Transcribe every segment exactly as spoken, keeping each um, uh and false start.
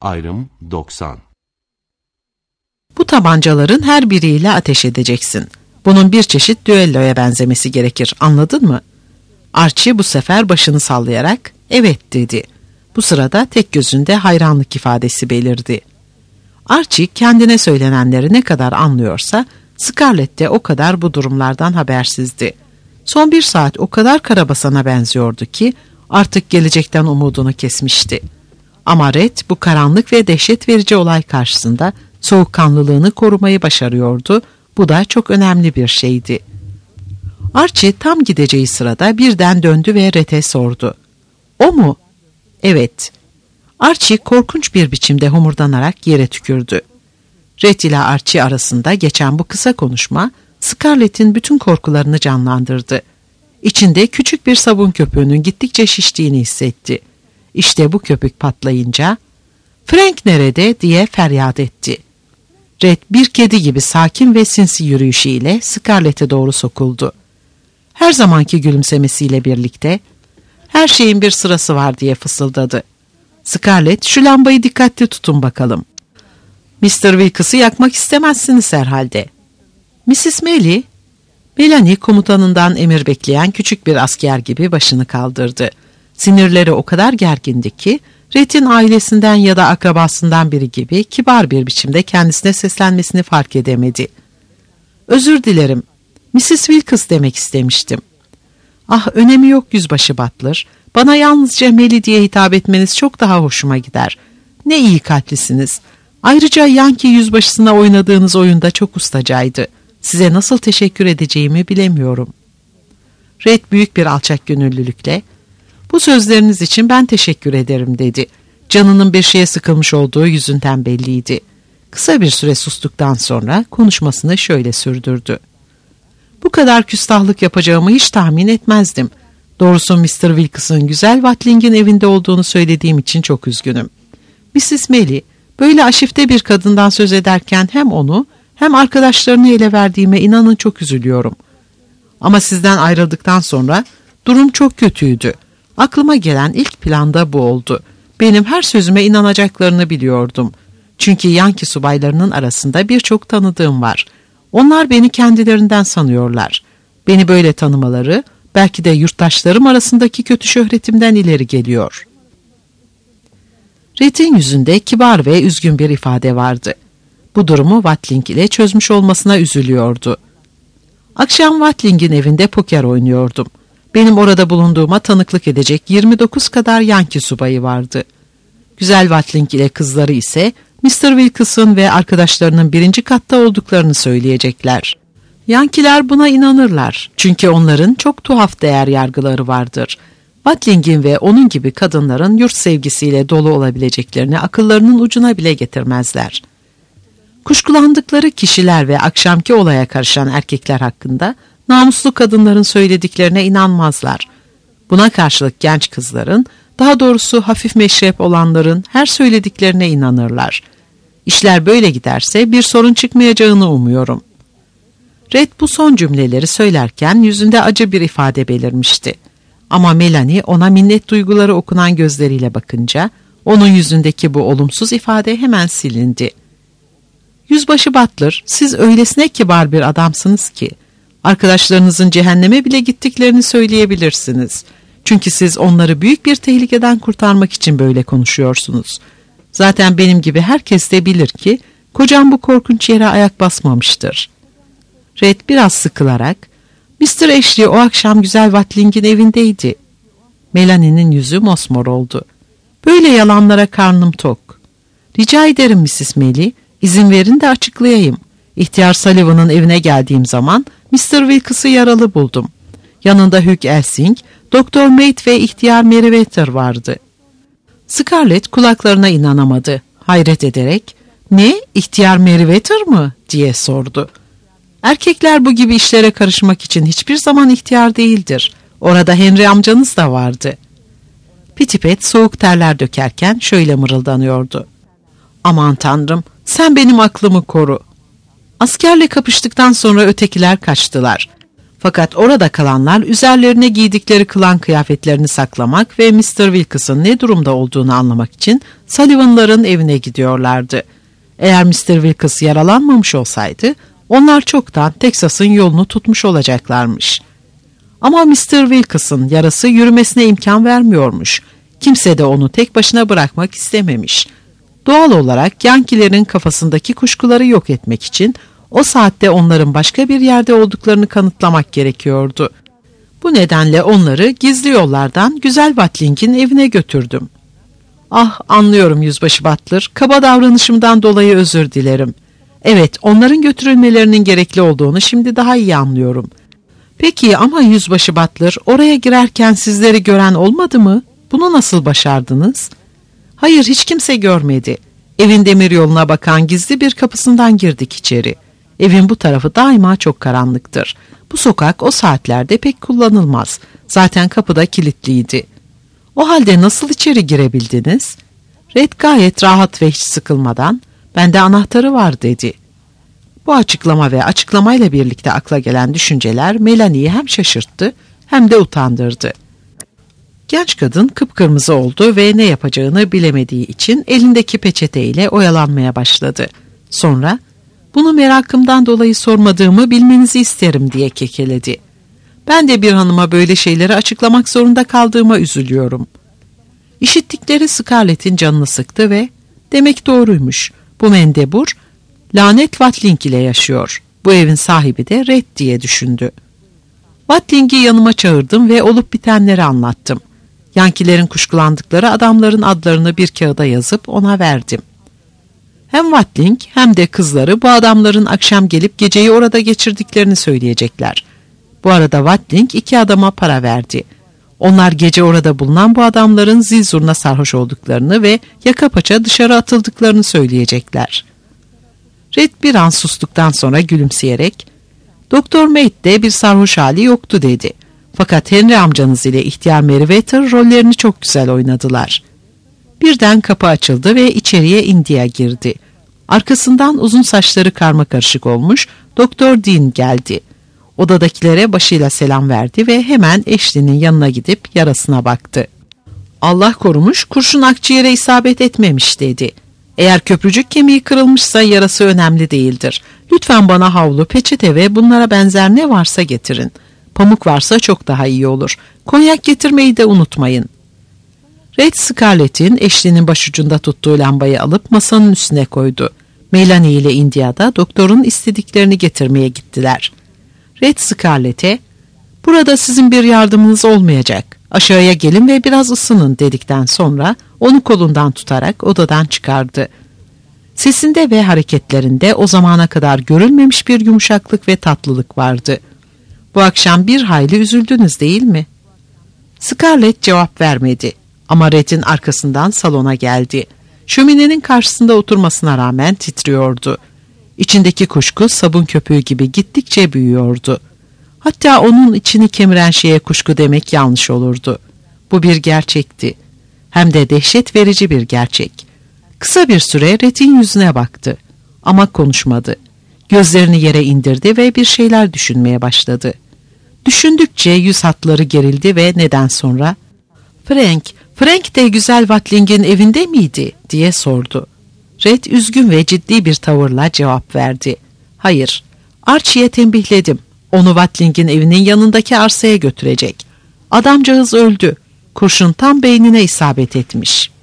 Ayrım doksan. Bu tabancaların her biriyle ateş edeceksin. Bunun bir çeşit düelloya benzemesi gerekir, anladın mı? Archie bu sefer başını sallayarak evet dedi. Bu sırada tek gözünde hayranlık ifadesi belirdi. Archie kendine söylenenleri ne kadar anlıyorsa Scarlett de o kadar bu durumlardan habersizdi. Son bir saat o kadar karabasana benziyordu ki artık gelecekten umudunu kesmişti. Ama Red bu karanlık ve dehşet verici olay karşısında soğukkanlılığını korumayı başarıyordu. Bu da çok önemli bir şeydi. Archie tam gideceği sırada birden döndü ve Red'e sordu. O mu? Evet. Archie korkunç bir biçimde homurdanarak yere tükürdü. Red ile Archie arasında geçen bu kısa konuşma Scarlett'in bütün korkularını canlandırdı. İçinde küçük bir sabun köpüğünün gittikçe şiştiğini hissetti. İşte bu köpük patlayınca "Frank nerede?" diye feryat etti. Red bir kedi gibi sakin ve sinsi yürüyüşüyle Scarlett'e doğru sokuldu. Her zamanki gülümsemesiyle birlikte "Her şeyin bir sırası var" diye fısıldadı. Scarlett, "Şu lambayı dikkatli tutun bakalım. mister Wilkes'ı yakmak istemezsiniz herhalde." missis Melly, Melanie komutanından emir bekleyen küçük bir asker gibi başını kaldırdı. Sinirleri o kadar gergindi ki Red'in ailesinden ya da akrabasından biri gibi kibar bir biçimde kendisine seslenmesini fark edemedi. "Özür dilerim, missis Wilkes demek istemiştim." "Ah, önemi yok Yüzbaşı Butler. Bana yalnızca Melly diye hitap etmeniz çok daha hoşuma gider. Ne iyi kalplisiniz. Ayrıca Yankee yüzbaşısına oynadığınız oyunda çok ustacaydı. Size nasıl teşekkür edeceğimi bilemiyorum." Red büyük bir alçak gönüllülükle, "Bu sözleriniz için ben teşekkür ederim" dedi. Canının bir şeye sıkılmış olduğu yüzünden belliydi. Kısa bir süre sustuktan sonra konuşmasını şöyle sürdürdü. "Bu kadar küstahlık yapacağımı hiç tahmin etmezdim. Doğrusu mister Wilkes'ın güzel Watling'in evinde olduğunu söylediğim için çok üzgünüm. missis Melly, böyle aşifte bir kadından söz ederken hem onu hem arkadaşlarını ele verdiğime inanın çok üzülüyorum. Ama sizden ayrıldıktan sonra durum çok kötüydü. Aklıma gelen ilk planda bu oldu. Benim her sözüme inanacaklarını biliyordum. Çünkü Yankee subaylarının arasında birçok tanıdığım var. Onlar beni kendilerinden sanıyorlar. Beni böyle tanımaları belki de yurttaşlarım arasındaki kötü şöhretimden ileri geliyor." Red'in yüzünde kibar ve üzgün bir ifade vardı. Bu durumu Watling ile çözmüş olmasına üzülüyordu. "Akşam Watling'in evinde poker oynuyordum. Benim orada bulunduğuma tanıklık edecek yirmi dokuz kadar Yankee subayı vardı. Güzel Watling ile kızları ise mister Wilkes'ın ve arkadaşlarının birinci katta olduklarını söyleyecekler. Yankiler buna inanırlar. Çünkü onların çok tuhaf değer yargıları vardır. Watling'in ve onun gibi kadınların yurt sevgisiyle dolu olabileceklerini akıllarının ucuna bile getirmezler. Kuşkulandıkları kişiler ve akşamki olaya karışan erkekler hakkında namuslu kadınların söylediklerine inanmazlar. Buna karşılık genç kızların, daha doğrusu hafif meşrep olanların her söylediklerine inanırlar. İşler böyle giderse bir sorun çıkmayacağını umuyorum." Red bu son cümleleri söylerken yüzünde acı bir ifade belirmişti. Ama Melanie ona minnet duyguları okunan gözleriyle bakınca onun yüzündeki bu olumsuz ifade hemen silindi. "Yüzbaşı Butler, siz öylesine kibar bir adamsınız ki arkadaşlarınızın cehenneme bile gittiklerini söyleyebilirsiniz. Çünkü siz onları büyük bir tehlikeden kurtarmak için böyle konuşuyorsunuz. Zaten benim gibi herkes de bilir ki kocam bu korkunç yere ayak basmamıştır." Red biraz sıkılarak, "mister Ashley o akşam güzel Watling'in evindeydi." Melanie'nin yüzü mosmor oldu. "Böyle yalanlara karnım tok." "Rica ederim missis Melly, izin verin de açıklayayım. İhtiyar Sullivan'ın evine geldiğim zaman mister Wilkes'ı yaralı buldum. Yanında Hugh Elsing, doktor Maid ve ihtiyar Meriwether vardı." Scarlett kulaklarına inanamadı. Hayret ederek, "Ne, ihtiyar Meriwether mı?" diye sordu. "Erkekler bu gibi işlere karışmak için hiçbir zaman ihtiyar değildir. Orada Henry amcanız da vardı." Pitipet soğuk terler dökerken şöyle mırıldanıyordu. "Aman tanrım, sen benim aklımı koru." Askerle kapıştıktan sonra ötekiler kaçtılar. Fakat orada kalanlar üzerlerine giydikleri klan kıyafetlerini saklamak ve mister Wilkes'ın ne durumda olduğunu anlamak için Sullivan'ların evine gidiyorlardı. Eğer mister Wilkes yaralanmamış olsaydı onlar çoktan Teksas'ın yolunu tutmuş olacaklarmış. Ama mister Wilkes'ın yarası yürümesine imkan vermiyormuş. Kimse de onu tek başına bırakmak istememiş. Doğal olarak Yankilerin kafasındaki kuşkuları yok etmek için o saatte onların başka bir yerde olduklarını kanıtlamak gerekiyordu. Bu nedenle onları gizli yollardan Güzel Watling'in evine götürdüm. Ah, anlıyorum Yüzbaşı Butler, kaba davranışımdan dolayı özür dilerim. Evet, onların götürülmelerinin gerekli olduğunu şimdi daha iyi anlıyorum. Peki ama Yüzbaşı Butler, oraya girerken sizleri gören olmadı mı? Bunu nasıl başardınız? Hayır, hiç kimse görmedi. Evin demiryoluna bakan gizli bir kapısından girdik içeri. Evin bu tarafı daima çok karanlıktır. Bu sokak o saatlerde pek kullanılmaz. Zaten kapı da kilitliydi. O halde nasıl içeri girebildiniz? Red gayet rahat ve hiç sıkılmadan, "Bende anahtarı var," dedi. Bu açıklama ve açıklamayla birlikte akla gelen düşünceler Melanie'yi hem şaşırttı hem de utandırdı. Genç kadın kıpkırmızı oldu ve ne yapacağını bilemediği için elindeki peçeteyle oyalanmaya başladı. Sonra, "Bunu merakımdan dolayı sormadığımı bilmenizi isterim," diye kekeledi. "Ben de bir hanıma böyle şeyleri açıklamak zorunda kaldığıma üzülüyorum." İşittikleri Scarlett'in canını sıktı ve "Demek doğruymuş. Bu mendebur lanet Watling ile yaşıyor. Bu evin sahibi de Red," diye düşündü. Watling'i yanıma çağırdım ve olup bitenleri anlattım. Yankilerin kuşkulandıkları adamların adlarını bir kağıda yazıp ona verdim. Hem Watling hem de kızları bu adamların akşam gelip geceyi orada geçirdiklerini söyleyecekler. Bu arada Watling iki adama para verdi. Onlar gece orada bulunan bu adamların zil zurna sarhoş olduklarını ve yaka paça dışarı atıldıklarını söyleyecekler. Red bir an sustuktan sonra gülümseyerek, "Doktor Maid'de bir sarhoş hali yoktu," dedi. "Fakat Henry amcanız ile ihtiyar Meriwether rollerini çok güzel oynadılar." Birden kapı açıldı ve içeriye India girdi. Arkasından uzun saçları karmakarışık olmuş Doktor Dean geldi. Odadakilere başıyla selam verdi ve hemen Ashley'nin yanına gidip yarasına baktı. "Allah korumuş, kurşun akciğere isabet etmemiş," dedi. "Eğer köprücük kemiği kırılmışsa yarası önemli değildir. Lütfen bana havlu, peçete ve bunlara benzer ne varsa getirin. Pamuk varsa çok daha iyi olur. Konyak getirmeyi de unutmayın." Red Scarlett'in Ashley'nin başucunda tuttuğu lambayı alıp masanın üstüne koydu. Melanie ile India da doktorun istediklerini getirmeye gittiler. Red Scarlett'e, "Burada sizin bir yardımınız olmayacak. Aşağıya gelin ve biraz ısının," dedikten sonra onu kolundan tutarak odadan çıkardı. Sesinde ve hareketlerinde o zamana kadar görülmemiş bir yumuşaklık ve tatlılık vardı. "Bu akşam bir hayli üzüldünüz değil mi?" Scarlett cevap vermedi ama Red'in arkasından salona geldi. Şöminenin karşısında oturmasına rağmen titriyordu. İçindeki kuşku sabun köpüğü gibi gittikçe büyüyordu. Hatta onun içini kemiren şeye kuşku demek yanlış olurdu. Bu bir gerçekti. Hem de dehşet verici bir gerçek. Kısa bir süre Red'in yüzüne baktı ama konuşmadı. Gözlerini yere indirdi ve bir şeyler düşünmeye başladı. Düşündükçe yüz hatları gerildi ve neden sonra "Frank, Frank de Güzel Watling'in evinde miydi?" diye sordu. Red üzgün ve ciddi bir tavırla cevap verdi. "Hayır, Archie'ye tembihledim. Onu Watling'in evinin yanındaki arsaya götürecek. Adamcağız öldü. Kurşun tam beynine isabet etmiş."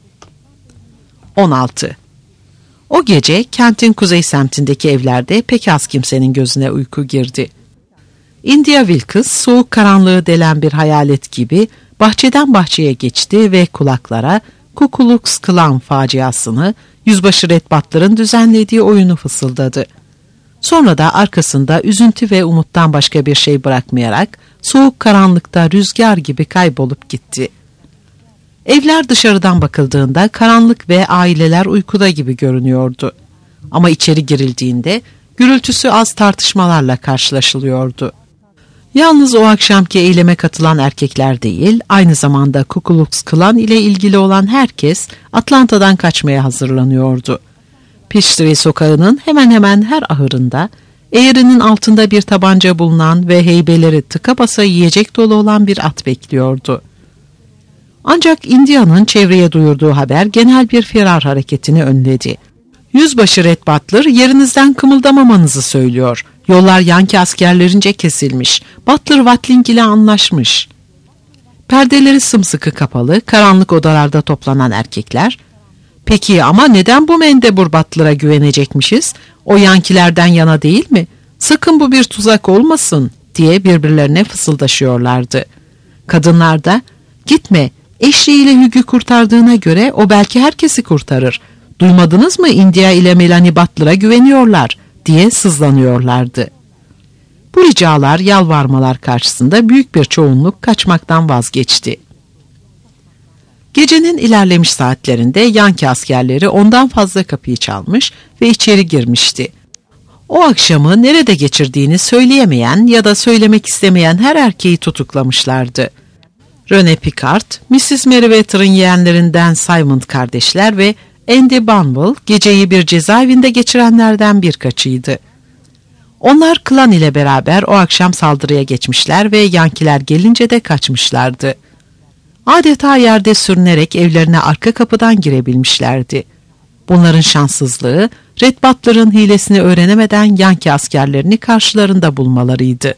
on altı. O gece kentin kuzey semtindeki evlerde pek az kimsenin gözüne uyku girdi. India Wilkes soğuk karanlığı delen bir hayalet gibi bahçeden bahçeye geçti ve kulaklara Ku Klux Klan faciasını, Yüzbaşı Red Butler'ın düzenlediği oyunu fısıldadı. Sonra da arkasında üzüntü ve umuttan başka bir şey bırakmayarak soğuk karanlıkta rüzgar gibi kaybolup gitti. Evler dışarıdan bakıldığında karanlık ve aileler uykuda gibi görünüyordu. Ama içeri girildiğinde gürültüsü az tartışmalarla karşılaşılıyordu. Yalnız o akşamki eyleme katılan erkekler değil, aynı zamanda Ku Klux Klan ile ilgili olan herkes Atlanta'dan kaçmaya hazırlanıyordu. Peachtree sokağının hemen hemen her ahırında Eğrinin altında bir tabanca bulunan ve heybeleri tıka basa yiyecek dolu olan bir at bekliyordu. Ancak India'nın çevreye duyurduğu haber genel bir firar hareketini önledi. Yüzbaşı Red Butler yerinizden kımıldamamanızı söylüyor. Yollar Yankee askerlerince kesilmiş. Butler Watling ile anlaşmış. Perdeleri sımsıkı kapalı, karanlık odalarda toplanan erkekler, "Peki ama neden bu mendebur Butler'a güvenecekmişiz? O Yankilerden yana değil mi? Sakın bu bir tuzak olmasın," diye birbirlerine fısıldaşıyorlardı. Kadınlar da, "Gitme, eşliğiyle Hug'u kurtardığına göre o belki herkesi kurtarır. Duymadınız mı, India ile Melanie Butler'a güveniyorlar," diye sızlanıyorlardı. Bu ricalar, yalvarmalar karşısında büyük bir çoğunluk kaçmaktan vazgeçti. Gecenin ilerlemiş saatlerinde Yankee askerleri ondan fazla kapıyı çalmış ve içeri girmişti. O akşamı nerede geçirdiğini söyleyemeyen ya da söylemek istemeyen her erkeği tutuklamışlardı. Rene Picard, missus Meriwether'ın yeğenlerinden Simon kardeşler ve Andy Bunwell geceyi bir cezaevinde geçirenlerden birkaçıydı. Onlar klan ile beraber o akşam saldırıya geçmişler ve Yankiler gelince de kaçmışlardı. Adeta yerde sürünerek evlerine arka kapıdan girebilmişlerdi. Bunların şanssızlığı, Red Butler'ın hilesini öğrenemeden Yankee askerlerini karşılarında bulmalarıydı.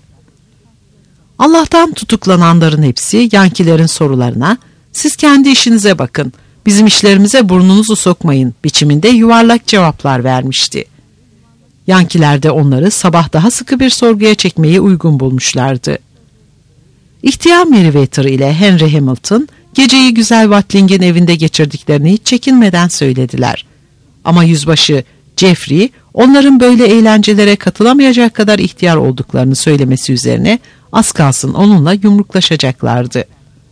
Allah'tan tutuklananların hepsi Yankilerin sorularına, "Siz kendi işinize bakın, bizim işlerimize burnunuzu sokmayın" biçiminde yuvarlak cevaplar vermişti. Yankiler de onları sabah daha sıkı bir sorguya çekmeyi uygun bulmuşlardı. İhtiyar Meriwether ile Henry Hamilton geceyi güzel Watling'in evinde geçirdiklerini hiç çekinmeden söylediler. Ama yüzbaşı Jeffrey onların böyle eğlencelere katılamayacak kadar ihtiyar olduklarını söylemesi üzerine az kalsın onunla yumruklaşacaklardı.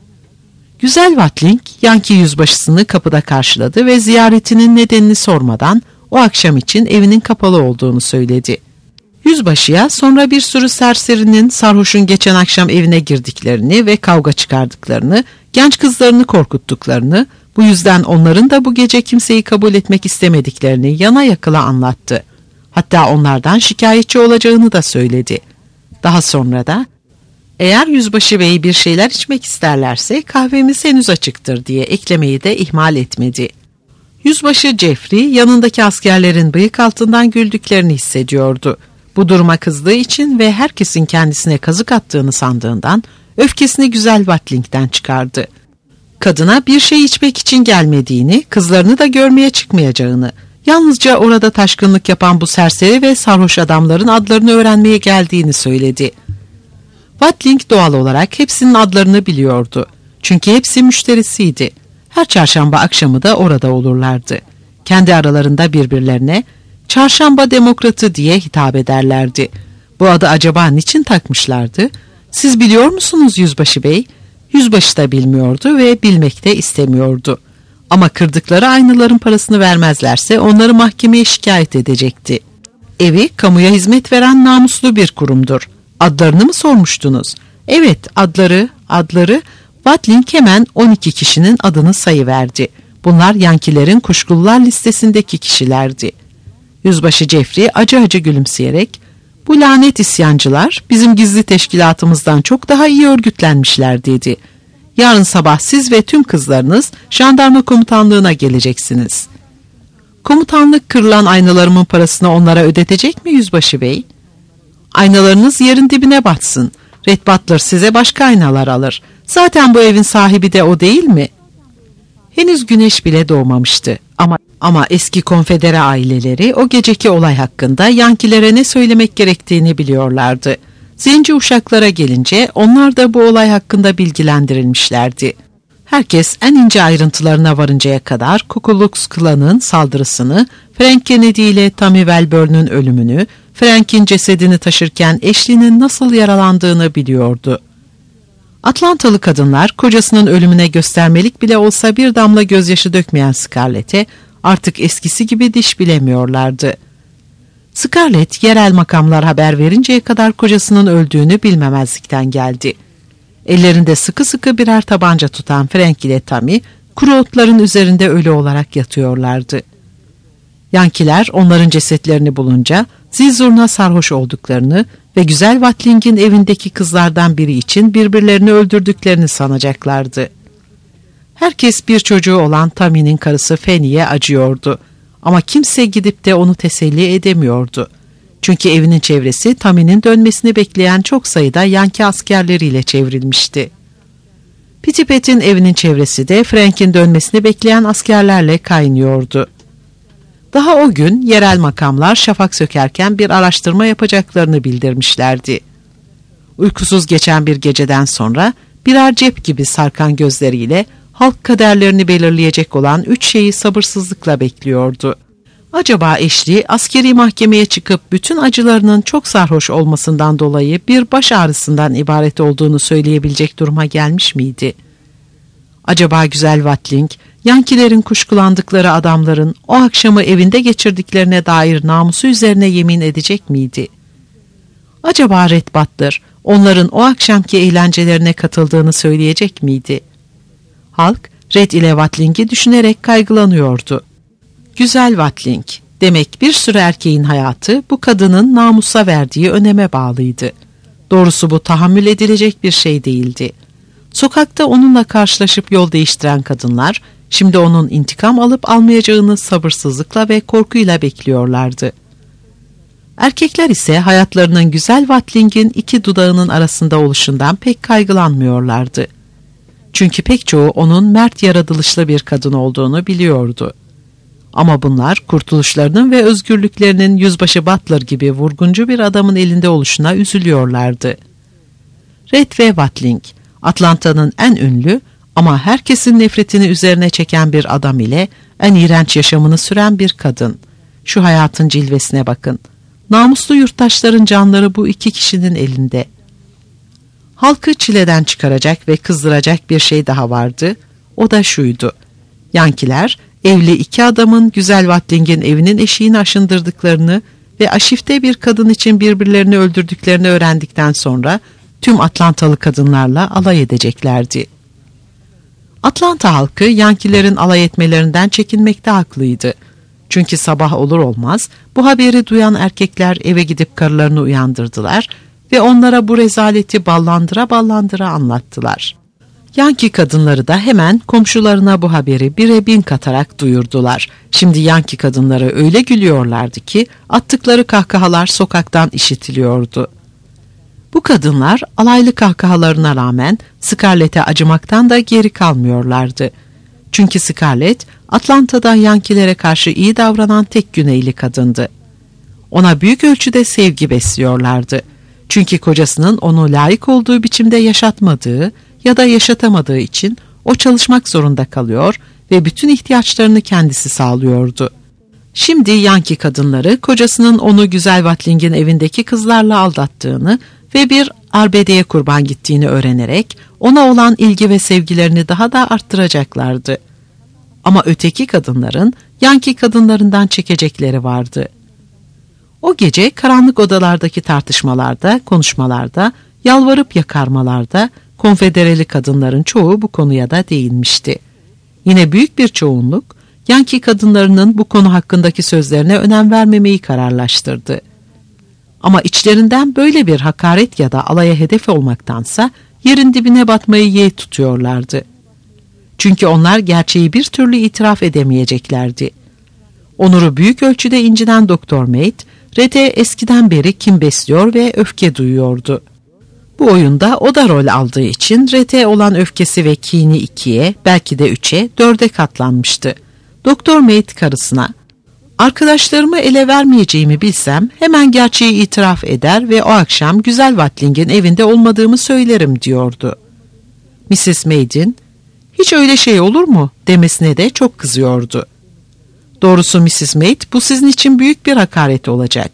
Güzel Watling Yankee yüzbaşısını kapıda karşıladı ve ziyaretinin nedenini sormadan o akşam için evinin kapalı olduğunu söyledi. Yüzbaşıya sonra bir sürü serserinin sarhoşun geçen akşam evine girdiklerini ve kavga çıkardıklarını, genç kızlarını korkuttuklarını, bu yüzden onların da bu gece kimseyi kabul etmek istemediklerini yana yakıla anlattı. Hatta onlardan şikayetçi olacağını da söyledi. Daha sonra da, "Eğer yüzbaşı bey bir şeyler içmek isterlerse kahvemiz henüz açıktır," diye eklemeyi de ihmal etmedi. Yüzbaşı Jeffrey yanındaki askerlerin bıyık altından güldüklerini hissediyordu. Bu duruma kızdığı için ve herkesin kendisine kazık attığını sandığından öfkesini güzel Watling'den çıkardı. Kadına bir şey içmek için gelmediğini, kızlarını da görmeye çıkmayacağını, yalnızca orada taşkınlık yapan bu serseri ve sarhoş adamların adlarını öğrenmeye geldiğini söyledi. Watling doğal olarak hepsinin adlarını biliyordu. Çünkü hepsi müşterisiydi. Her çarşamba akşamı da orada olurlardı. Kendi aralarında birbirlerine "Çarşamba Demokratı" diye hitap ederlerdi. Bu adı acaba niçin takmışlardı? "Siz biliyor musunuz yüzbaşı bey?" Yüzbaşı da bilmiyordu ve bilmek de istemiyordu. Ama kırdıkları aynaların parasını vermezlerse onları mahkemeye şikayet edecekti. Evi kamuya hizmet veren namuslu bir kurumdur. Adlarını mı sormuştunuz? Evet, adları, adları... Watling hemen on iki kişinin adını sayıverdi. Bunlar Yankilerin kuşkulular listesindeki kişilerdi. Yüzbaşı Jeffrey acı acı gülümseyerek, "Bu lanet isyancılar bizim gizli teşkilatımızdan çok daha iyi örgütlenmişler," dedi. "Yarın sabah siz ve tüm kızlarınız jandarma komutanlığına geleceksiniz." "Komutanlık kırılan aynalarımın parasını onlara ödetecek mi yüzbaşı bey?" "Aynalarınız yerin dibine batsın. Red Butler size başka aynalar alır. Zaten bu evin sahibi de o değil mi?" Henüz güneş bile doğmamıştı. Ama ama eski konfedere aileleri o geceki olay hakkında Yankilere ne söylemek gerektiğini biliyorlardı. Zenci uşaklara gelince onlar da bu olay hakkında bilgilendirilmişlerdi. Herkes en ince ayrıntılarına varıncaya kadar Ku Klux Klan'ın saldırısını, Frank Kennedy ile Tammy Wellborn'un ölümünü, Frank'in cesedini taşırken eşliğinin nasıl yaralandığını biliyordu. Atlantalı kadınlar kocasının ölümüne göstermelik bile olsa bir damla gözyaşı dökmeyen Scarlett'e artık eskisi gibi diş bilemiyorlardı. Scarlett yerel makamlar haber verinceye kadar kocasının öldüğünü bilmemezlikten geldi. Ellerinde sıkı sıkı birer tabanca tutan Frank ile Tammy kuru otların üzerinde ölü olarak yatıyorlardı. Yankiler onların cesetlerini bulunca zil zurna sarhoş olduklarını ve güzel Watling'in evindeki kızlardan biri için birbirlerini öldürdüklerini sanacaklardı. Herkes bir çocuğu olan Tammy'nin karısı Fanny'ye acıyordu. Ama kimse gidip de onu teselli edemiyordu. Çünkü evinin çevresi Tammy'nin dönmesini bekleyen çok sayıda Yankee askerleriyle çevrilmişti. Pitipet'in evinin çevresi de Frank'in dönmesini bekleyen askerlerle kaynıyordu. Daha o gün yerel makamlar şafak sökerken bir araştırma yapacaklarını bildirmişlerdi. Uykusuz geçen bir geceden sonra birer cep gibi sarkan gözleriyle halk kaderlerini belirleyecek olan üç şeyi sabırsızlıkla bekliyordu. Acaba eşli askeri mahkemeye çıkıp bütün acılarının çok sarhoş olmasından dolayı bir baş ağrısından ibaret olduğunu söyleyebilecek duruma gelmiş miydi? Acaba güzel Watling, Yankilerin kuşkulandıkları adamların o akşamı evinde geçirdiklerine dair namusu üzerine yemin edecek miydi? Acaba Red Butler, onların o akşamki eğlencelerine katıldığını söyleyecek miydi? Halk, Red ile Watling'i düşünerek kaygılanıyordu. Güzel Watling, demek bir sürü erkeğin hayatı bu kadının namusa verdiği öneme bağlıydı. Doğrusu bu tahammül edilecek bir şey değildi. Sokakta onunla karşılaşıp yol değiştiren kadınlar, şimdi onun intikam alıp almayacağını sabırsızlıkla ve korkuyla bekliyorlardı. Erkekler ise hayatlarının güzel Watling'in iki dudağının arasında oluşundan pek kaygılanmıyorlardı. Çünkü pek çoğu onun mert yaratılışlı bir kadın olduğunu biliyordu. Ama bunlar kurtuluşlarının ve özgürlüklerinin yüzbaşı Butler gibi vurguncu bir adamın elinde oluşuna üzülüyorlardı. Red ve Watling, Atlanta'nın en ünlü ama herkesin nefretini üzerine çeken bir adam ile en iğrenç yaşamını süren bir kadın. Şu hayatın cilvesine bakın. Namuslu yurttaşların canları bu iki kişinin elinde. Halkı çileden çıkaracak ve kızdıracak bir şey daha vardı. O da şuydu. Yankiler, evli iki adamın güzel Watling'in evinin eşiğini aşındırdıklarını ve aşifte bir kadın için birbirlerini öldürdüklerini öğrendikten sonra tüm Atlantalı kadınlarla alay edeceklerdi. Atlanta halkı Yankilerin alay etmelerinden çekinmekte haklıydı. Çünkü sabah olur olmaz bu haberi duyan erkekler eve gidip karılarını uyandırdılar ve onlara bu rezaleti ballandıra ballandıra anlattılar. Yankee kadınları da hemen komşularına bu haberi bire bin katarak duyurdular. Şimdi Yankee kadınları öyle gülüyorlardı ki attıkları kahkahalar sokaktan işitiliyordu. Bu kadınlar alaylı kahkahalarına rağmen Scarlett'e acımaktan da geri kalmıyorlardı. Çünkü Scarlett, Atlanta'da Yankilere karşı iyi davranan tek Güneyli kadındı. Ona büyük ölçüde sevgi besliyorlardı. Çünkü kocasının onu layık olduğu biçimde yaşatmadığı ya da yaşatamadığı için o çalışmak zorunda kalıyor ve bütün ihtiyaçlarını kendisi sağlıyordu. Şimdi Yankee kadınları kocasının onu güzel Watling'in evindeki kızlarla aldattığını ve bir arbedeye kurban gittiğini öğrenerek ona olan ilgi ve sevgilerini daha da arttıracaklardı. Ama öteki kadınların Yankee kadınlarından çekecekleri vardı. O gece karanlık odalardaki tartışmalarda, konuşmalarda, yalvarıp yakarmalarda konfedereli kadınların çoğu bu konuya da değinmişti. Yine büyük bir çoğunluk Yankee kadınlarının bu konu hakkındaki sözlerine önem vermemeyi kararlaştırdı. Ama içlerinden böyle bir hakaret ya da alaya hedef olmaktansa yerin dibine batmayı yeğ tutuyorlardı. Çünkü onlar gerçeği bir türlü itiraf edemeyeceklerdi. Onuru büyük ölçüde incinen Doktor Maid, Red'e eskiden beri kin besliyor ve öfke duyuyordu. Bu oyunda o da rol aldığı için Red'e olan öfkesi ve kini ikiye, belki de üçe, dörde katlanmıştı. Doktor Maid karısına, "Arkadaşlarımı ele vermeyeceğimi bilsem hemen gerçeği itiraf eder ve o akşam güzel Watling'in evinde olmadığımı söylerim," diyordu. missis Maid'in, "Hiç öyle şey olur mu?" demesine de çok kızıyordu. Doğrusu missis Maid, bu sizin için büyük bir hakaret olacak.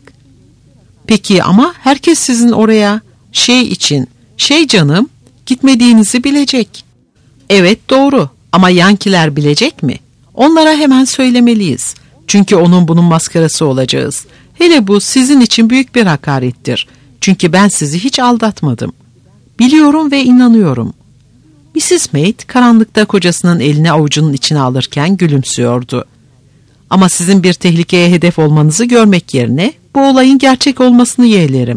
Peki ama herkes sizin oraya şey için, şey canım, gitmediğinizi bilecek. Evet doğru ama Yankiler bilecek mi? Onlara hemen söylemeliyiz. Çünkü onun bunun maskarası olacağız. Hele bu sizin için büyük bir hakarettir. Çünkü ben sizi hiç aldatmadım. Biliyorum ve inanıyorum. missis Maid karanlıkta kocasının elini avucunun içine alırken gülümsüyordu. Ama sizin bir tehlikeye hedef olmanızı görmek yerine bu olayın gerçek olmasını yeğlerim.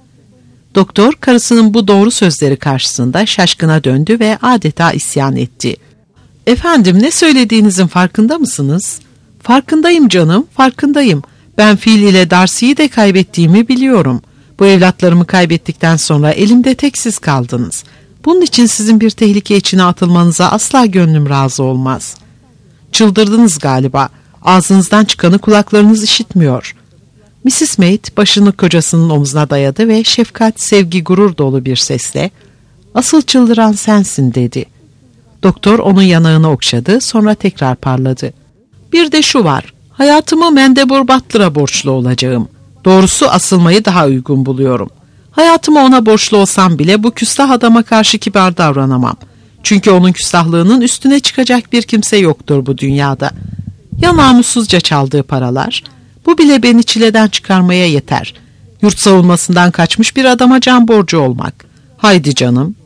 Doktor karısının bu doğru sözleri karşısında şaşkına döndü ve adeta isyan etti. Efendim, ne söylediğinizin farkında mısınız? Farkındayım canım, farkındayım. Ben Phil ile Darcy'yi de kaybettiğimi biliyorum. Bu evlatlarımı kaybettikten sonra elimde tek siz kaldınız. Bunun için sizin bir tehlike içine atılmanıza asla gönlüm razı olmaz. Çıldırdınız galiba. Ağzınızdan çıkanı kulaklarınız işitmiyor. missis Maid başını kocasının omzuna dayadı ve şefkat, sevgi, gurur dolu bir sesle "Asıl çıldıran sensin" dedi. Doktor onun yanağını okşadı, sonra tekrar parladı. "Bir de şu var, hayatımı Mendebur Butler'a borçlu olacağım. Doğrusu asılmayı daha uygun buluyorum. Hayatımı ona borçlu olsam bile bu küstah adama karşı kibar davranamam. Çünkü onun küstahlığının üstüne çıkacak bir kimse yoktur bu dünyada. Ya namussuzca çaldığı paralar? Bu bile beni çileden çıkarmaya yeter. Yurt savunmasından kaçmış bir adama can borcu olmak. Haydi canım."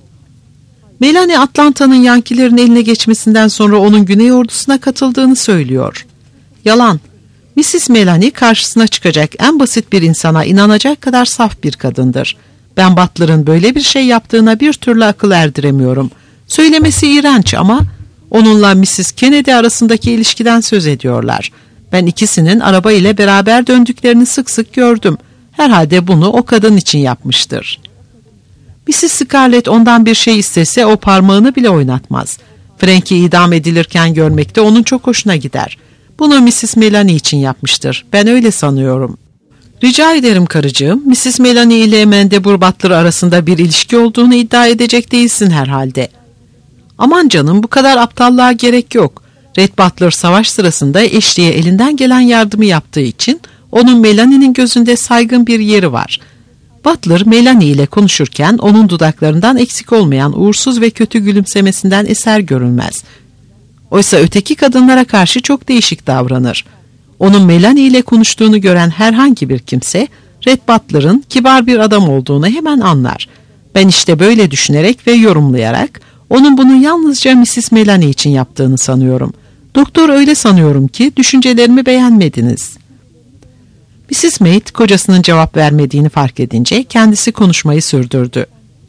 Melanie, Atlanta'nın Yankilerin eline geçmesinden sonra onun Güney ordusuna katıldığını söylüyor. Yalan. missis Melanie karşısına çıkacak en basit bir insana inanacak kadar saf bir kadındır. Ben Butler'ın böyle bir şey yaptığına bir türlü akıl erdiremiyorum. Söylemesi iğrenç ama onunla missis Kennedy arasındaki ilişkiden söz ediyorlar. Ben ikisinin araba ile beraber döndüklerini sık sık gördüm. Herhalde bunu o kadın için yapmıştır. missis Scarlett ondan bir şey istese o parmağını bile oynatmaz. Frankie idam edilirken görmek de onun çok hoşuna gider. Bunu missis Melanie için yapmıştır. Ben öyle sanıyorum. Rica ederim karıcığım, missis Melanie ile Mendebur Butler arasında bir ilişki olduğunu iddia edecek değilsin herhalde. Aman canım, bu kadar aptallığa gerek yok. Red Butler savaş sırasında eşliğe elinden gelen yardımı yaptığı için onun Melanie'nin gözünde saygın bir yeri var. Butler Melanie ile konuşurken onun dudaklarından eksik olmayan uğursuz ve kötü gülümsemesinden eser görülmez. Oysa öteki kadınlara karşı çok değişik davranır. Onun Melanie ile konuştuğunu gören herhangi bir kimse Red Butler'ın kibar bir adam olduğunu hemen anlar. Ben işte böyle düşünerek ve yorumlayarak onun bunu yalnızca missis Melanie için yaptığını sanıyorum. Doktor, öyle sanıyorum ki düşüncelerimi beğenmediniz. missis Maid kocasının cevap vermediğini fark edince kendisi konuşmayı sürdürdü.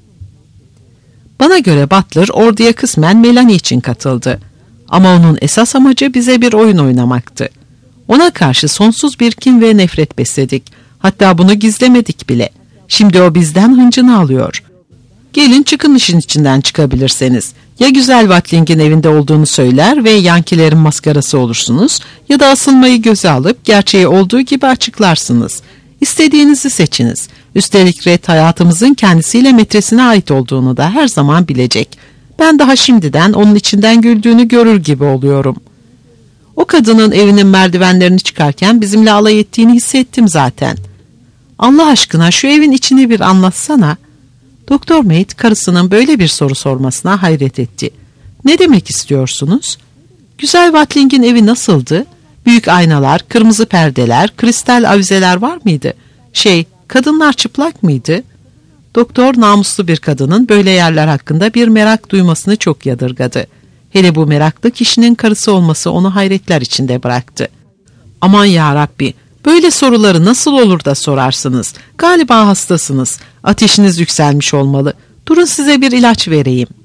Bana göre Butler orduya kısmen Melanie için katıldı. Ama onun esas amacı bize bir oyun oynamaktı. Ona karşı sonsuz bir kin ve nefret besledik. Hatta bunu gizlemedik bile. Şimdi o bizden hıncını alıyor. Gelin çıkın işin içinden çıkabilirseniz. Ya güzel Watling'in evinde olduğunu söyler ve Yankilerin maskarası olursunuz ya da asılmayı göze alıp gerçeği olduğu gibi açıklarsınız. İstediğinizi seçiniz. Üstelik Red hayatımızın kendisiyle metresine ait olduğunu da her zaman bilecek. Ben daha şimdiden onun içinden güldüğünü görür gibi oluyorum. O kadının evinin merdivenlerini çıkarken bizimle alay ettiğini hissettim zaten. Allah aşkına şu evin içini bir anlatsana. Doktor Maid karısının böyle bir soru sormasına hayret etti. Ne demek istiyorsunuz? Güzel Watling'in evi nasıldı? Büyük aynalar, kırmızı perdeler, kristal avizeler var mıydı? Şey, kadınlar çıplak mıydı? Doktor namuslu bir kadının böyle yerler hakkında bir merak duymasını çok yadırgadı. Hele bu meraklı kişinin karısı olması onu hayretler içinde bıraktı. Aman yarabbi, böyle soruları nasıl olur da sorarsınız? Galiba hastasınız. Ateşiniz yükselmiş olmalı. Durun size bir ilaç vereyim.